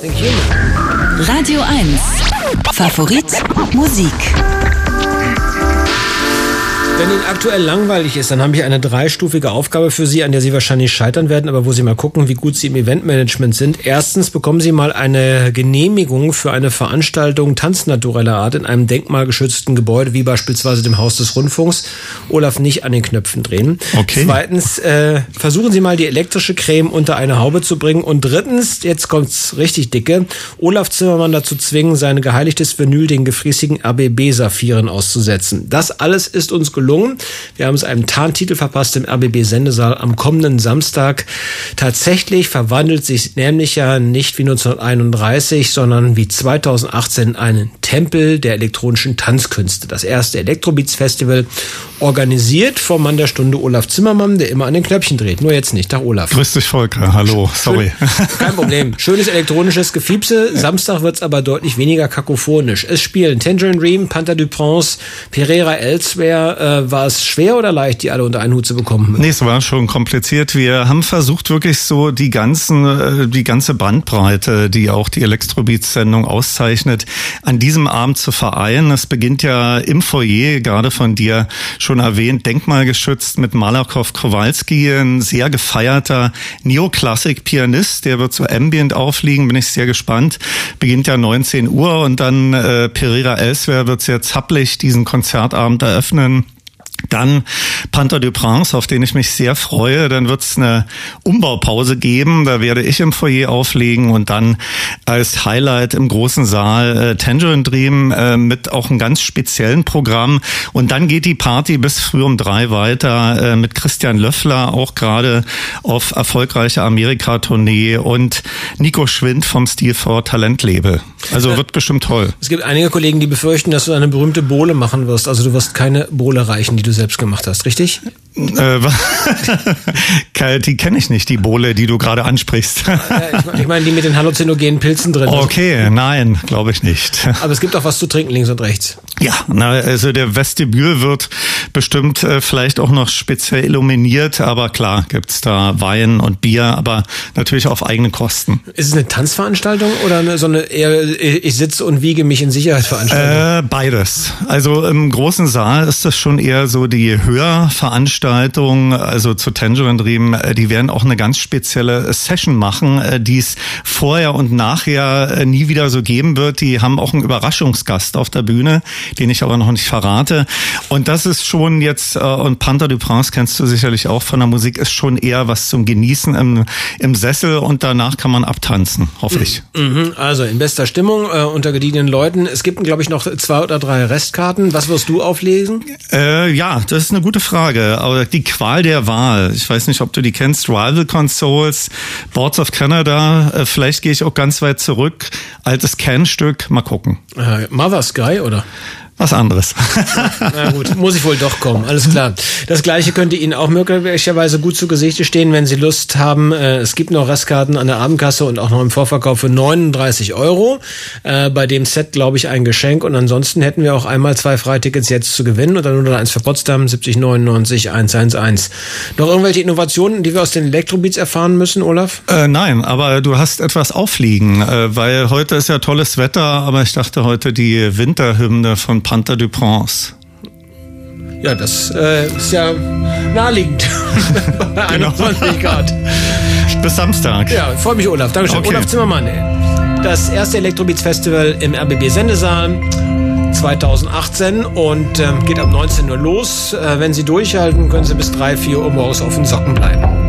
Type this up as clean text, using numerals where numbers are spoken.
Thank you. Radio 1. Favorit Musik. Wenn Ihnen aktuell langweilig ist, dann habe ich eine 3-stufige Aufgabe für Sie, an der Sie wahrscheinlich scheitern werden, aber wo Sie mal gucken, wie gut Sie im Eventmanagement sind. Erstens bekommen Sie mal eine Genehmigung für eine Veranstaltung tanznaturelle Art in einem denkmalgeschützten Gebäude, wie beispielsweise dem Haus des Rundfunks. Olaf, nicht an den Knöpfen drehen. Okay. Zweitens, versuchen Sie mal die elektrische Creme unter eine Haube zu bringen. Und drittens, jetzt kommt's richtig dicke, Olaf Zimmermann dazu zwingen, sein geheiligtes Vinyl den gefräßigen RBB-Saphiren auszusetzen. Das alles ist uns gelungen. Wir haben es einem Tarntitel verpasst im RBB-Sendesaal am kommenden Samstag. Tatsächlich verwandelt sich nämlich ja nicht wie 1931, sondern wie 2018 einen Tempel der elektronischen Tanzkünste. Das erste Elektrobeats-Festival, organisiert vom Mann der Stunde Olaf Zimmermann, der immer an den Knöpfchen dreht. Nur jetzt nicht. Tag, Olaf. Grüß dich, Volker. Hallo. Sorry. Kein Problem. Schönes elektronisches Gefiepse. Samstag wird's aber deutlich weniger kakophonisch. Es spielen Tangerine Dream, Panther du Prince, Pereira Elsewhere. War es schwer oder leicht, die alle unter einen Hut zu bekommen? Nee, es war schon kompliziert. Wir haben versucht, wirklich so die ganze Bandbreite, die auch die Elektrobeats-Sendung auszeichnet, an diesem Abend zu vereinen. Es beginnt ja im Foyer, gerade von dir schon erwähnt, denkmalgeschützt mit Malakow Kowalski, ein sehr gefeierter Neoklassik-Pianist, der wird so ambient aufliegen, bin ich sehr gespannt. Beginnt ja 19 Uhr und dann Pereira Elsewhere wird sehr zappelig diesen Konzertabend eröffnen. Dann Panther du Prince, auf den ich mich sehr freue. Dann wird es eine Umbaupause geben. Da werde ich im Foyer auflegen und dann als Highlight im großen Saal Tangerine Dream mit auch einem ganz speziellen Programm. Und dann geht die Party bis früh um 3 weiter mit Christian Löffler, auch gerade auf erfolgreicher Amerika-Tournee, und Nico Schwind vom Stil for Talent Label. Also wird bestimmt toll. Es gibt einige Kollegen, die befürchten, dass du eine berühmte Bohle machen wirst. Also du wirst keine Bohle reichen, die du selbst gemacht hast, richtig? Die kenne ich nicht, die Bohle, die du gerade ansprichst. Ich meine die mit den halluzinogenen Pilzen drin. Okay, nein, glaube ich nicht. Aber es gibt auch was zu trinken links und rechts. Ja, also der Vestibül wird bestimmt vielleicht auch noch speziell illuminiert, aber klar gibt's da Wein und Bier, aber natürlich auf eigene Kosten. Ist es eine Tanzveranstaltung oder so eine eher ich sitze und wiege mich in Sicherheit Veranstaltung? Beides. Also im großen Saal ist das schon eher so die Hörveranstaltung, also zu Tangerine Dream. Die werden auch eine ganz spezielle Session machen, die es vorher und nachher nie wieder so geben wird. Die haben auch einen Überraschungsgast auf der Bühne, den ich aber noch nicht verrate. Und das ist schon jetzt, und Panther du Prince kennst du sicherlich auch von der Musik, ist schon eher was zum Genießen im Sessel, und danach kann man abtanzen, hoffe ich. Also in bester Stimmung, unter gediegenen Leuten. Es gibt, glaube ich, noch 2 oder 3 Restkarten. Was wirst du auflesen? Ja, das ist eine gute Frage. Aber die Qual der Wahl, ich weiß nicht, ob du die kennst, Rival Consoles, Boards of Canada, vielleicht gehe ich auch ganz weit zurück, altes Kernstück, mal gucken. Mother Sky, oder? Was anderes. Na gut, muss ich wohl doch kommen, alles klar. Das Gleiche könnte Ihnen auch möglicherweise gut zu Gesichte stehen, wenn Sie Lust haben. Es gibt noch Restkarten an der Abendkasse und auch noch im Vorverkauf für 39 €. Bei dem Set, glaube ich, ein Geschenk. Und ansonsten hätten wir auch einmal 2 Freitickets jetzt zu gewinnen und dann nur 1 für Potsdam, 7099 111. Noch irgendwelche Innovationen, die wir aus den Elektrobeats erfahren müssen, Olaf? Nein, aber du hast etwas aufliegen, weil heute ist ja tolles Wetter, aber ich dachte heute die Winterhymne von Panther du Prince. Ja, das ist ja naheliegend. Bei 21 Grad. Bis Samstag. Ja, freue mich, Olaf. Dankeschön. Okay. Olaf Zimmermann. Das erste Elektrobeats-Festival im RBB-Sendesaal 2018 und geht ab 19 Uhr los. Wenn Sie durchhalten, können Sie bis 3, 4 Uhr morgens auf den Socken bleiben.